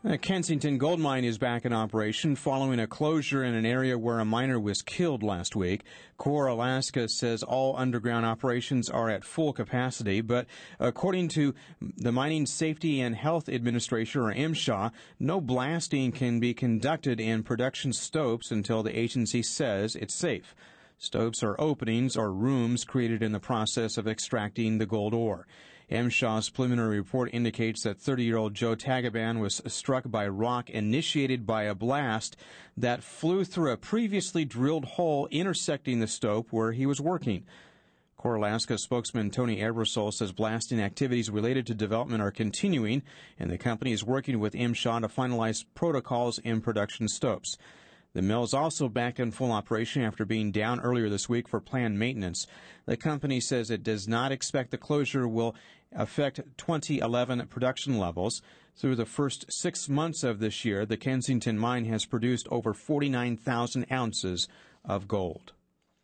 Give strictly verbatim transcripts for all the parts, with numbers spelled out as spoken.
The Kensington gold mine is back in operation following a closure in an area where a miner was killed last week. Core Alaska says all underground operations are at full capacity, but according to the Mining Safety and Health Administration, or MSHA, no blasting can be conducted in production stopes until the agency says it's safe. Stopes are openings or rooms created in the process of extracting the gold ore. MSHA's preliminary report indicates that thirty-year-old Joe Tagaban was struck by rock initiated by a blast that flew through a previously drilled hole intersecting the stope where he was working. Core Alaska spokesman Tony Ebersol says blasting activities related to development are continuing, and the company is working with MSHA to finalize protocols in production stopes. The mill is also back in full operation after being down earlier this week for planned maintenance. The company says it does not expect the closure will affect twenty eleven production levels. Through the first six months of this year, the Kensington mine has produced over forty-nine thousand ounces of gold.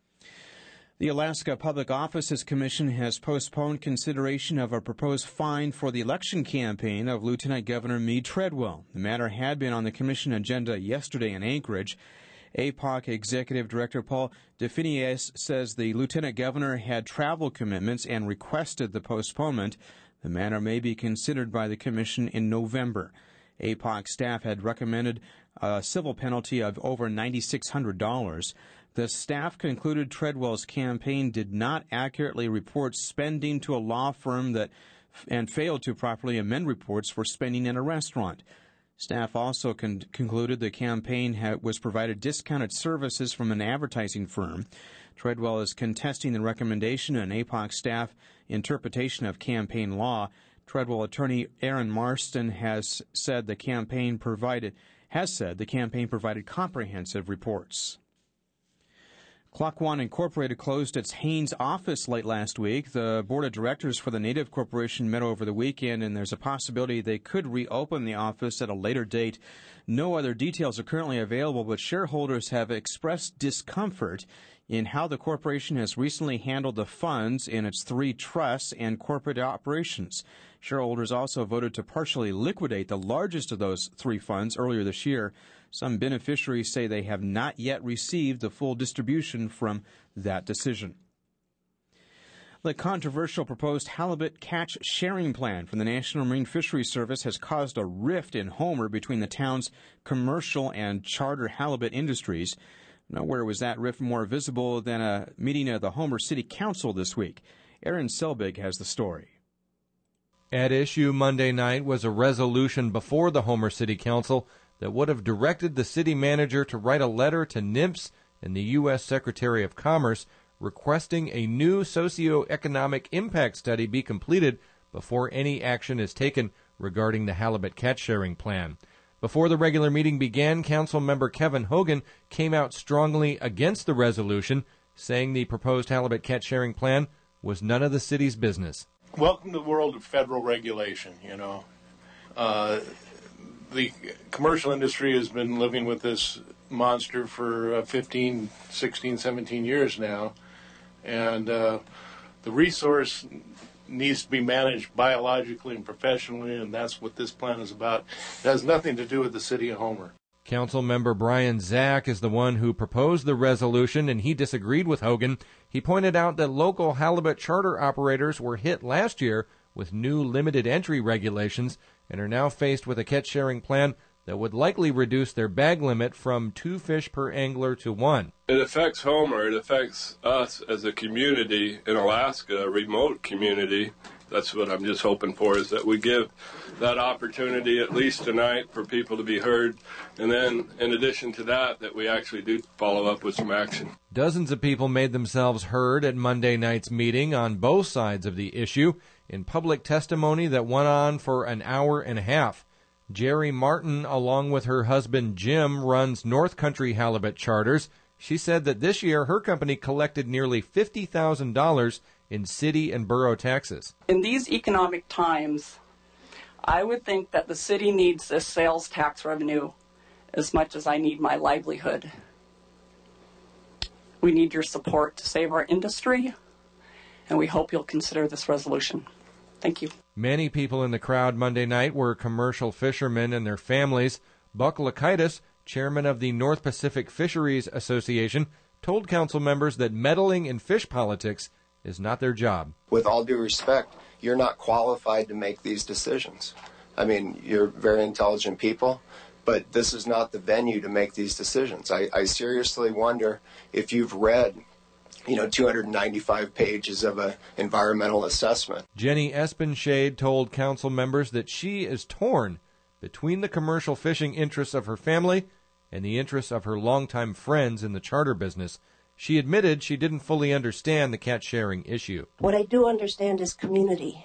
The Alaska Public Offices Commission has postponed consideration of a proposed fine for the election campaign of Lieutenant Governor Meade Treadwell. The matter had been on the commission agenda yesterday in Anchorage. A P O C Executive Director Paul DeFinies says the lieutenant governor had travel commitments and requested the postponement. The matter may be considered by the commission in November. A P O C staff had recommended a civil penalty of over nine thousand six hundred dollars. The staff concluded Treadwell's campaign did not accurately report spending to a law firm that and failed to properly amend reports for spending in a restaurant. Staff also con- concluded the campaign ha- was provided discounted services from an advertising firm. Treadwell is contesting the recommendation and A P O C staff interpretation of campaign law. Treadwell attorney Aaron Marston has said the campaign provided has said the campaign provided comprehensive reports. Clock One Incorporated closed its Haines office late last week. The board of directors for the Native Corporation met over the weekend, and there's a possibility they could reopen the office at a later date. No other details are currently available, but shareholders have expressed discomfort in how the corporation has recently handled the funds in its three trusts and corporate operations. Shareholders also voted to partially liquidate the largest of those three funds earlier this year. Some beneficiaries say they have not yet received the full distribution from that decision. The controversial proposed halibut catch sharing plan from the National Marine Fisheries Service has caused a rift in Homer between the town's commercial and charter halibut industries. Nowhere was that rift more visible than a meeting of the Homer City Council this week. Aaron Selbig has the story. At issue Monday night was a resolution before the Homer City Council that would have directed the city manager to write a letter to NMFS and the U S Secretary of Commerce requesting a new socioeconomic impact study be completed before any action is taken regarding the halibut catch sharing plan. Before the regular meeting began, Council member Kevin Hogan came out strongly against the resolution, saying the proposed halibut catch sharing plan was none of the city's business. Welcome to the world of federal regulation, you know. Uh, the commercial industry has been living with this monster for uh, fifteen, sixteen, seventeen years now, and uh, the resource needs to be managed biologically and professionally, and that's what this plan is about. It has nothing to do with the city of Homer. Council member Brian Zach is the one who proposed the resolution, and he disagreed with Hogan. He pointed out that local halibut charter operators were hit last year with new limited entry regulations and are now faced with a catch-sharing plan that would likely reduce their bag limit from two fish per angler to one. It affects Homer. It affects us as a community in Alaska, a remote community. That's what I'm just hoping for, is that we give that opportunity at least tonight for people to be heard. And then, in addition to that, that we actually do follow up with some action. Dozens of people made themselves heard at Monday night's meeting on both sides of the issue in public testimony that went on for an hour and a half. Jerry Martin, along with her husband Jim, runs North Country Halibut Charters. She said that this year her company collected nearly fifty thousand dollars in city and borough taxes. In these economic times, I would think that the city needs this sales tax revenue as much as I need my livelihood. We need your support to save our industry, and we hope you'll consider this resolution. Thank you. Many people in the crowd Monday night were commercial fishermen and their families. Buck Lakaitis, chairman of the North Pacific Fisheries Association, told council members that meddling in fish politics is not their job. With all due respect, you're not qualified to make these decisions. I mean, you're very intelligent people, but this is not the venue to make these decisions. I, I seriously wonder if you've read, you know, two hundred ninety-five pages of an environmental assessment. Jenny Espenshade told council members that she is torn between the commercial fishing interests of her family and the interests of her longtime friends in the charter business. She admitted she didn't fully understand the cat sharing issue. What I do understand is community.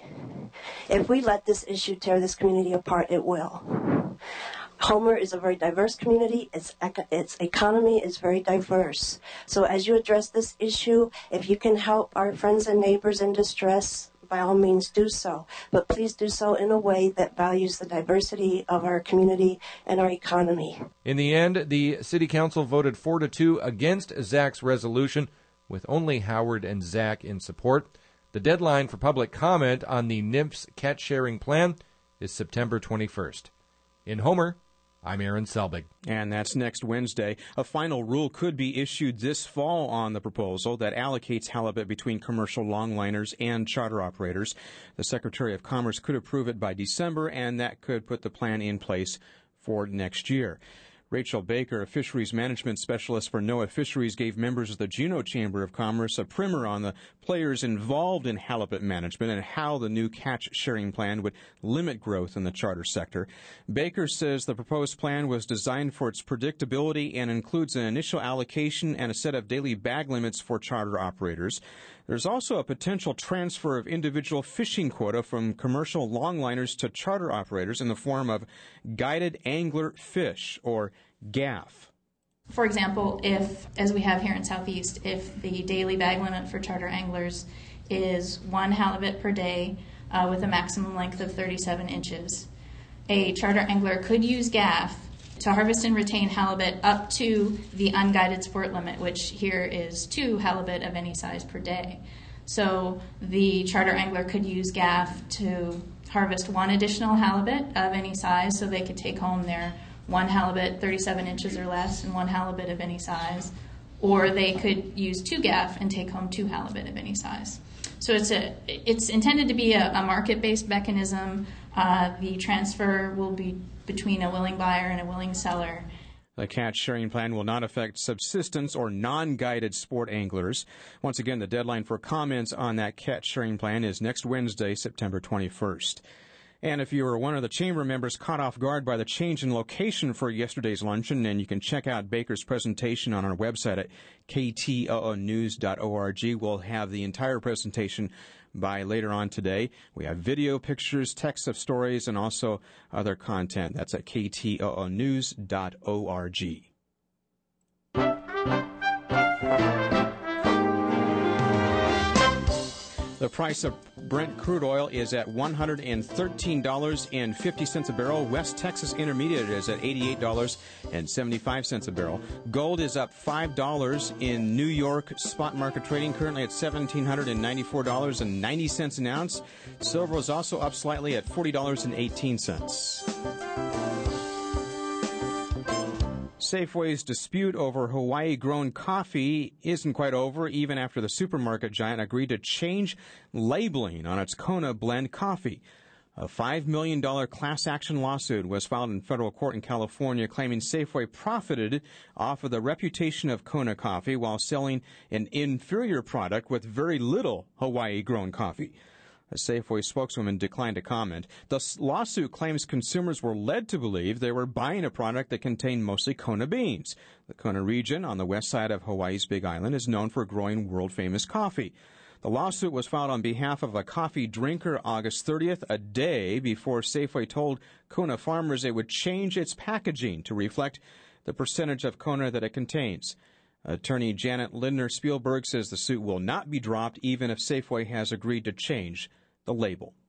If we let this issue tear this community apart, it will. Homer is a very diverse community. Its, its economy is very diverse. So as you address this issue, if you can help our friends and neighbors in distress, by all means do so. But please do so in a way that values the diversity of our community and our economy. In the end, the city council voted four to two against Zach's resolution, with only Howard and Zach in support. The deadline for public comment on the N I M P S cat sharing plan is September twenty-first. In Homer, I'm Aaron Selbig. And that's next Wednesday. A final rule could be issued this fall on the proposal that allocates halibut between commercial longliners and charter operators. The Secretary of Commerce could approve it by December, and that could put the plan in place for next year. Rachel Baker, a fisheries management specialist for NOAA Fisheries, gave members of the Juneau Chamber of Commerce a primer on the players involved in halibut management and how the new catch sharing plan would limit growth in the charter sector. Baker says the proposed plan was designed for its predictability and includes an initial allocation and a set of daily bag limits for charter operators. There's also a potential transfer of individual fishing quota from commercial longliners to charter operators in the form of guided angler fish, or G A F. For example, if, as we have here in Southeast, if the daily bag limit for charter anglers is one halibut per day uh, with a maximum length of thirty-seven inches, a charter angler could use G A F to harvest and retain halibut up to the unguided sport limit, which here is two halibut of any size per day. So the charter angler could use G A F to harvest one additional halibut of any size, so they could take home their one halibut thirty-seven inches or less and one halibut of any size, or they could use two G A F and take home two halibut of any size. So it's a it's intended to be a, a market-based mechanism. Uh, the transfer will be between a willing buyer and a willing seller. The catch sharing plan will not affect subsistence or non-guided sport anglers. Once again, the deadline for comments on that catch sharing plan is next Wednesday, September twenty-first. And if you were one of the chamber members caught off guard by the change in location for yesterday's luncheon, and you can check out Baker's presentation on our website at k t o o news dot org. We'll have the entire presentation by later on today. We have video, pictures, text of stories, and also other content. That's at k t o o news dot org. The price of Brent crude oil is at one hundred thirteen dollars and fifty cents a barrel. West Texas Intermediate is at eighty-eight dollars and seventy-five cents a barrel. Gold is up five dollars in New York spot market trading, currently at one thousand seven hundred ninety-four dollars and ninety cents an ounce. Silver is also up slightly at forty dollars and eighteen cents. Safeway's dispute over Hawaii-grown coffee isn't quite over, even after the supermarket giant agreed to change labeling on its Kona blend coffee. A five million dollars class action lawsuit was filed in federal court in California, claiming Safeway profited off of the reputation of Kona coffee while selling an inferior product with very little Hawaii-grown coffee. A Safeway spokeswoman declined to comment. The lawsuit claims consumers were led to believe they were buying a product that contained mostly Kona beans. The Kona region on the west side of Hawaii's Big Island is known for growing world-famous coffee. The lawsuit was filed on behalf of a coffee drinker August thirtieth, a day before Safeway told Kona farmers it would change its packaging to reflect the percentage of Kona that it contains. Attorney Janet Lindner-Spielberg says the suit will not be dropped even if Safeway has agreed to change the label.